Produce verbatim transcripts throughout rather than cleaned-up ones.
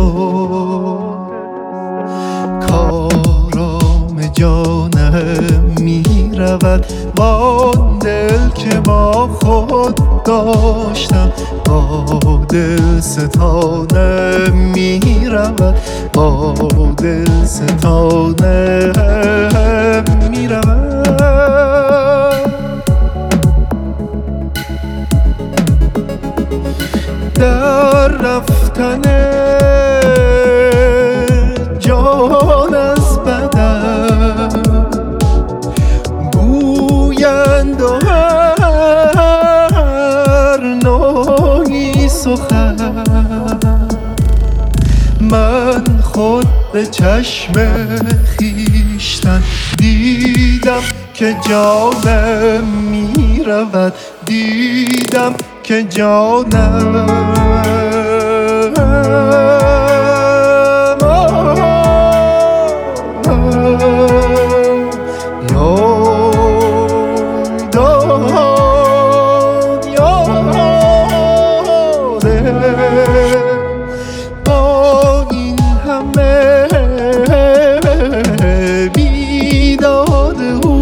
شد کارام جانم می رود با دل که با خود داشتم، با دل ستانم می رود، با دل ستانم می رود. در رفتن جان از بدن گویند و هر نوعی سخن، من خود به چشم خویشتن دیدم که جانم می رود، دیدم که جانم با این همه بیداد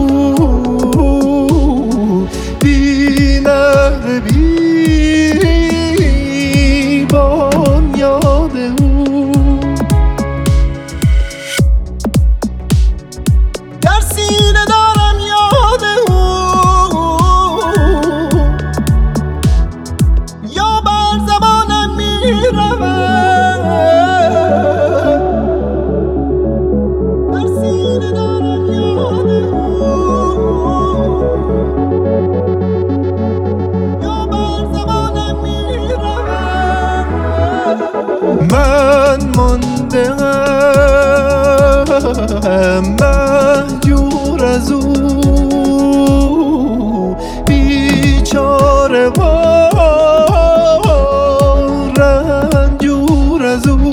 او بی نهر بی بنیاد او در سینه دارم یاد او، یا بر زبانم می رود، در سینه دارم یاد او، یا بر زبانم می رود. من مانده ام مهجور از او، بیچاره و رنجور از او،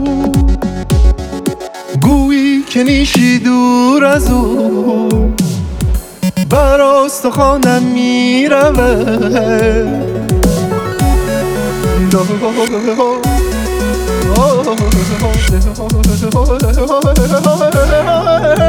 گویی که نیشی دور از او بر استخوانم می رود.